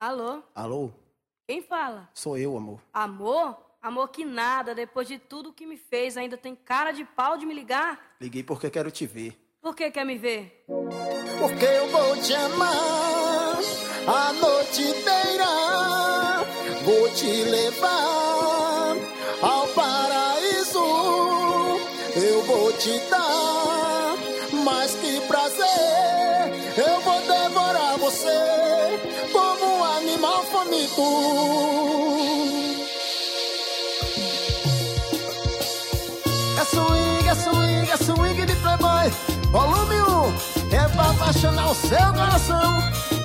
Alô? Alô? Quem fala? Sou eu, amor. Amor? Amor que nada, depois de tudo que me fez, ainda tem cara de pau de me ligar? Liguei porque quero te ver. Por que quer me ver? Porque eu vou te amar a noite inteira. Vou te levar ao paraíso. Eu vou te dar mais que prazer. Eu vou devorar você como um animal faminto. É swing de playboy. Volume 1 é pra apaixonar o seu coração.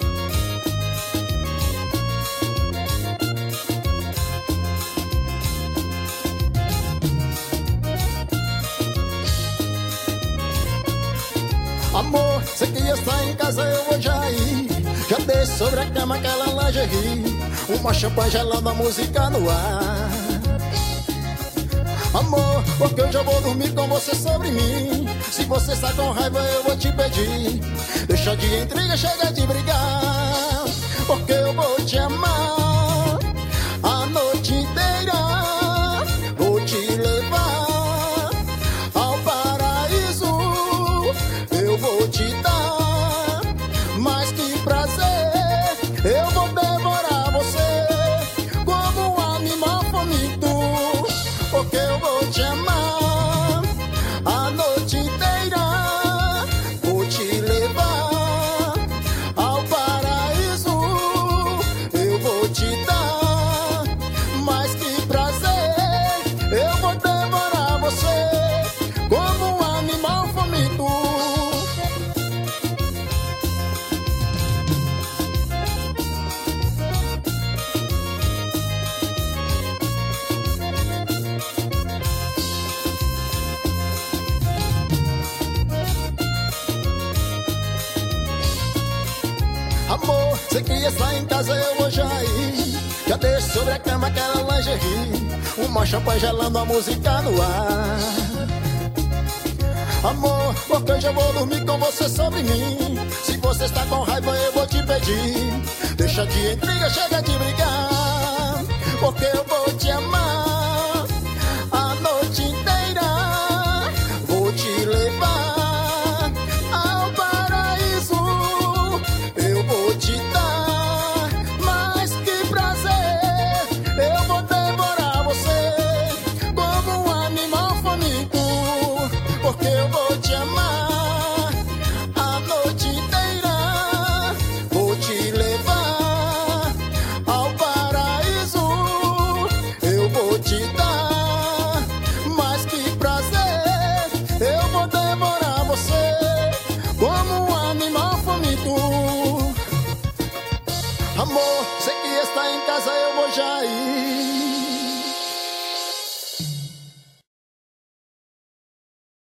Amor, você que está em casa, eu vou já ir. Já deixo sobre a cama aquela lingerie. Uma champanhe gelando, a música no ar. Amor, porque eu já vou dormir com você sobre mim. Se você está com raiva eu vou te pedir. Deixa de intriga, chega de brigar. Porque eu vou te amar a noite inteira. Vou te levar ao paraíso. Eu vou te dar mais que prazer. Eu vou devorar você como um animal faminto. Porque eu vou te amar a noite inteira. Vou te levar ao paraíso. Eu vou te dar mais que prazer. Eu vou devorar você como um animal faminto. Amor, você que está em casa, eu vou já ir. Já deixo sobre a cama aquela lingerie. Uma champanhe gelando, a música no ar. Amor, porque eu já vou dormir com você sobre mim. Se você está com raiva, eu vou te pedir. Deixa de intriga, chega de brigar. Porque eu vou te amar a noite inteira. Vou te levar ao paraíso. Eu vou te dar mais que prazer. Eu vou devorar você como um animal faminto. Porque eu vou te amar a noite inteira. Vou te levar ao paraíso. Eu vou te dar mais que prazer. Eu vou devorar você como um animal faminto. Amor, você que está em casa, eu vou já ir.